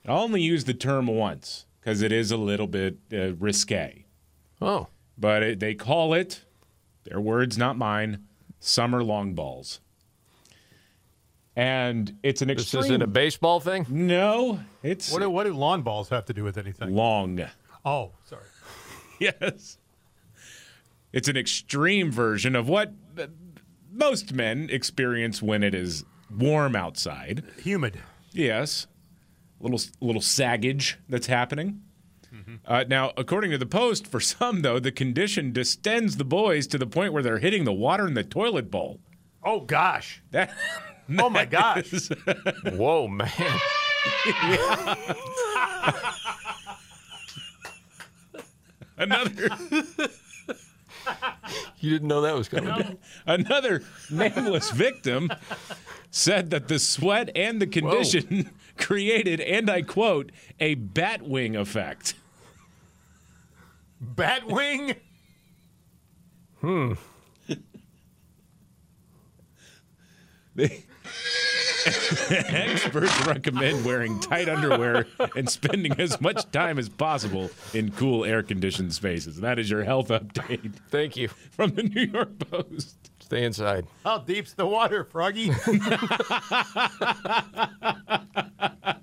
I'll only use the term once because it is a little bit risque. Oh. But they call it, their words, not mine, summer long balls. And it's an extreme. This isn't a baseball thing? No, it's What do lawn balls have to do with anything? long. Oh, sorry. Yes. It's an extreme version of what most men experience when it is warm outside. Humid. Yes. Little saggage that's happening. Now, according to the Post, for some, though, the condition distends the boys to the point where they're hitting the water in the toilet bowl. Oh, gosh. That, Oh, my gosh. Whoa, man. Another You didn't know that was coming. another nameless victim said that the sweat and the condition created, and I quote, a bat wing effect. Batwing? Experts recommend wearing tight underwear and spending as much time as possible in cool air-conditioned spaces. And that is your health update Thank you. from the New York Post. Stay inside. How deep's the water, Froggy?